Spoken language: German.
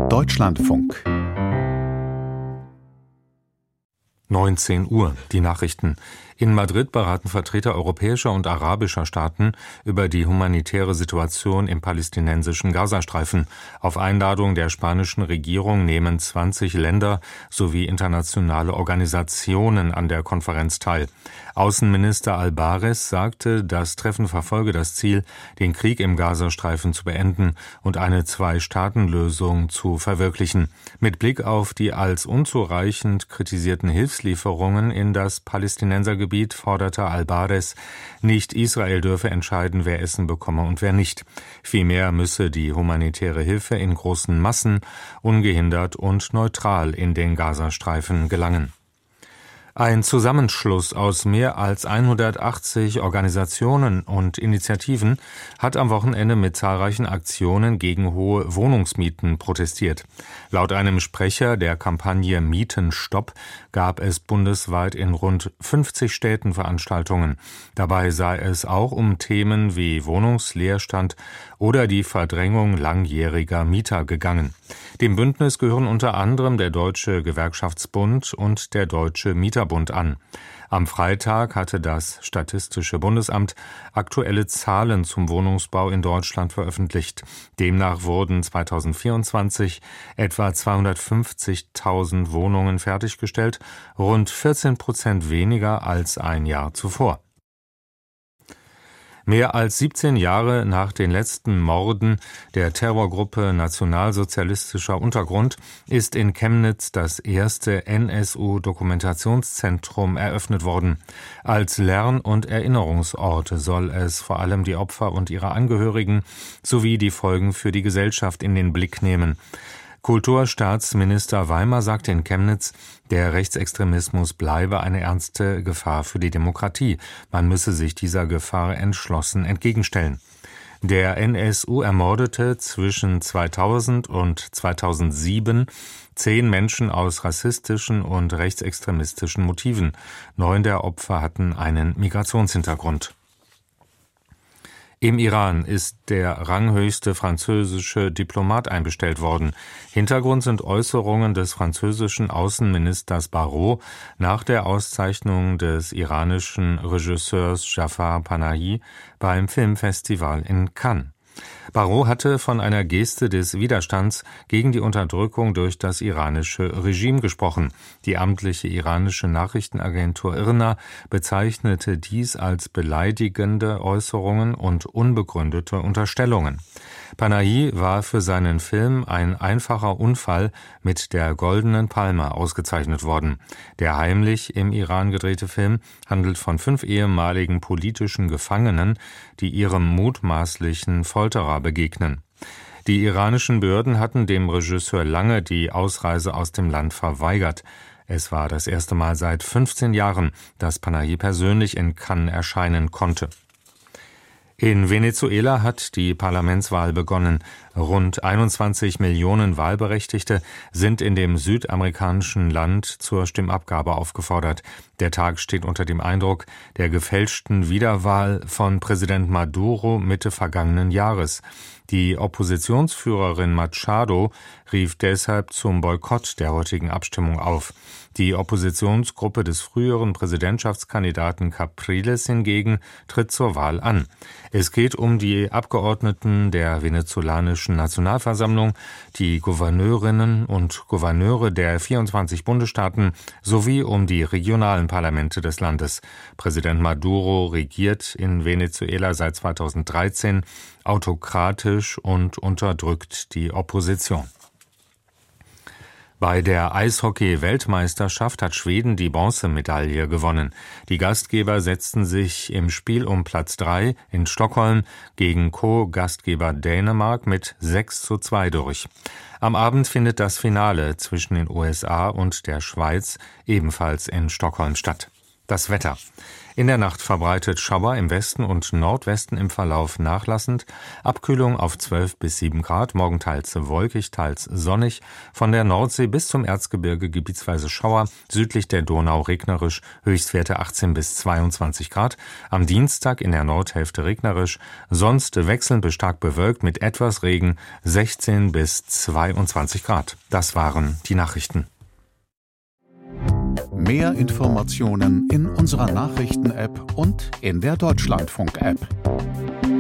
Deutschlandfunk 19 Uhr, die Nachrichten. In Madrid beraten Vertreter europäischer und arabischer Staaten über die humanitäre Situation im palästinensischen Gazastreifen. Auf Einladung der spanischen Regierung nehmen 20 Länder sowie internationale Organisationen an der Konferenz teil. Außenminister Álvarez sagte, das Treffen verfolge das Ziel, den Krieg im Gazastreifen zu beenden und eine Zwei-Staaten-Lösung zu verwirklichen. Mit Blick auf die als unzureichend kritisierten Hilfslieferungen in das Palästinensergebiet forderte Álvarez, nicht Israel dürfe entscheiden, wer Essen bekomme und wer nicht. Vielmehr müsse die humanitäre Hilfe in großen Massen, ungehindert und neutral in den Gazastreifen gelangen. Ein Zusammenschluss aus mehr als 180 Organisationen und Initiativen hat am Wochenende mit zahlreichen Aktionen gegen hohe Wohnungsmieten protestiert. Laut einem Sprecher der Kampagne Mietenstopp gab es bundesweit in rund 50 Städten Veranstaltungen. Dabei sei es auch um Themen wie Wohnungsleerstand oder die Verdrängung langjähriger Mieter gegangen. Dem Bündnis gehören unter anderem der Deutsche Gewerkschaftsbund und der Deutsche Mieterbund an. Am Freitag hatte das Statistische Bundesamt aktuelle Zahlen zum Wohnungsbau in Deutschland veröffentlicht. Demnach wurden 2024 etwa 250.000 Wohnungen fertiggestellt, rund 14% weniger als ein Jahr zuvor. Mehr als 17 Jahre nach den letzten Morden der Terrorgruppe Nationalsozialistischer Untergrund ist in Chemnitz das erste NSU-Dokumentationszentrum eröffnet worden. Als Lern- und Erinnerungsort soll es vor allem die Opfer und ihre Angehörigen sowie die Folgen für die Gesellschaft in den Blick nehmen. Kulturstaatsminister Weimer sagte in Chemnitz, der Rechtsextremismus bleibe eine ernste Gefahr für die Demokratie. Man müsse sich dieser Gefahr entschlossen entgegenstellen. Der NSU ermordete zwischen 2000 und 2007 10 Menschen aus rassistischen und rechtsextremistischen Motiven. 9 der Opfer hatten einen Migrationshintergrund. Im Iran ist der ranghöchste französische Diplomat einbestellt worden. Hintergrund sind Äußerungen des französischen Außenministers Barrot nach der Auszeichnung des iranischen Regisseurs Jafar Panahi beim Filmfestival in Cannes. Barrot hatte von einer Geste des Widerstands gegen die Unterdrückung durch das iranische Regime gesprochen. Die amtliche iranische Nachrichtenagentur IRNA bezeichnete dies als beleidigende Äußerungen und unbegründete Unterstellungen. Panahi war für seinen Film Ein einfacher Unfall mit der Goldenen Palme ausgezeichnet worden. Der heimlich im Iran gedrehte Film handelt von 5 ehemaligen politischen Gefangenen, die ihrem mutmaßlichen Folterer begegnen. Die iranischen Behörden hatten dem Regisseur lange die Ausreise aus dem Land verweigert. Es war das erste Mal seit 15 Jahren, dass Panahi persönlich in Cannes erscheinen konnte. In Venezuela hat die Parlamentswahl begonnen. Rund 21 Millionen Wahlberechtigte sind in dem südamerikanischen Land zur Stimmabgabe aufgefordert. Der Tag steht unter dem Eindruck der gefälschten Wiederwahl von Präsident Maduro Mitte vergangenen Jahres. Die Oppositionsführerin Machado rief deshalb zum Boykott der heutigen Abstimmung auf. Die Oppositionsgruppe des früheren Präsidentschaftskandidaten Capriles hingegen tritt zur Wahl an. Es geht um die Abgeordneten der venezolanischen Nationalversammlung, die Gouverneurinnen und Gouverneure der 24 Bundesstaaten sowie um die regionalen Parlamente des Landes. Präsident Maduro regiert in Venezuela seit 2013 autokratisch und unterdrückt die Opposition. Bei der Eishockey-Weltmeisterschaft hat Schweden die Bronzemedaille gewonnen. Die Gastgeber setzten sich im Spiel um Platz 3 in Stockholm gegen Co-Gastgeber Dänemark mit 6:2 durch. Am Abend findet das Finale zwischen den USA und der Schweiz ebenfalls in Stockholm statt. Das Wetter. In der Nacht verbreitet Schauer im Westen und Nordwesten, im Verlauf nachlassend. Abkühlung auf 12 bis 7 Grad, morgen teils wolkig, teils sonnig. Von der Nordsee bis zum Erzgebirge gebietsweise Schauer, südlich der Donau regnerisch, Höchstwerte 18 bis 22 Grad. Am Dienstag in der Nordhälfte regnerisch, sonst wechselnd bis stark bewölkt mit etwas Regen, 16 bis 22 Grad. Das waren die Nachrichten. Mehr Informationen in unserer Nachrichten-App und in der Deutschlandfunk-App.